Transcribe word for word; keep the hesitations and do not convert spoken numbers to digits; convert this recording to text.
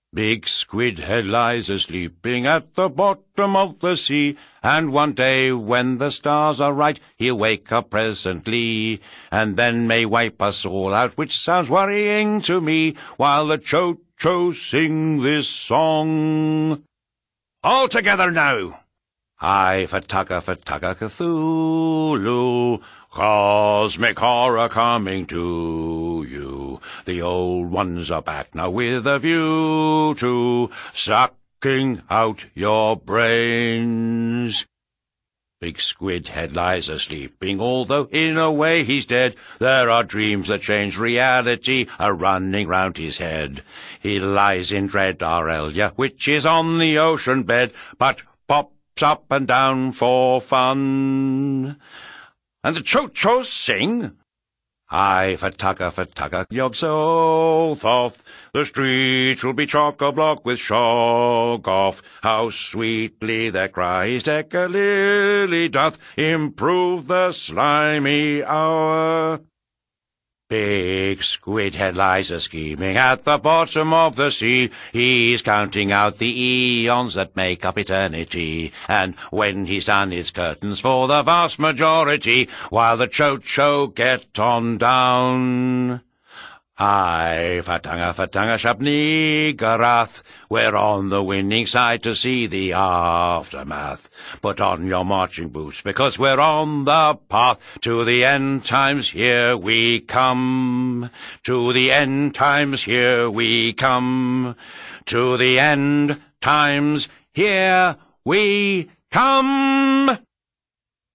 Big Squid Head lies a-sleeping at the bottom of the sea, and one day when the stars are right, he'll wake up presently, and then may wipe us all out, which sounds worrying to me, while the Cho-Cho sing this song. All together now! I for Tugger for Tugger Cthulhu, cosmic horror coming to you. The old ones are back now with a view to sucking out your brains. Big Squid Head lies a-sleeping, although in a way he's dead. There are dreams that change reality a-running round his head. He lies in dread Aurelia, which is on the ocean bed, but pops up and down for fun. And the Cho-Chos sing, I for Tugger for Tugger Yog-Sothoth. The streets will be chock-a-block with Shoggoth. How sweetly their cries Decca-Lily doth improve the slimy hour. Big Squid Head lies a-scheming at the bottom of the sea. He's counting out the eons that make up eternity, and when he's done it's curtains for the vast majority, while the Cho-Cho get on down. Aye, Fatanga, Fatanga, Shabnigarath, we're on the winning side to see the aftermath. Put on your marching boots, because we're on the path to the end times, here we come. To the end times, here we come. To the end times, here we come.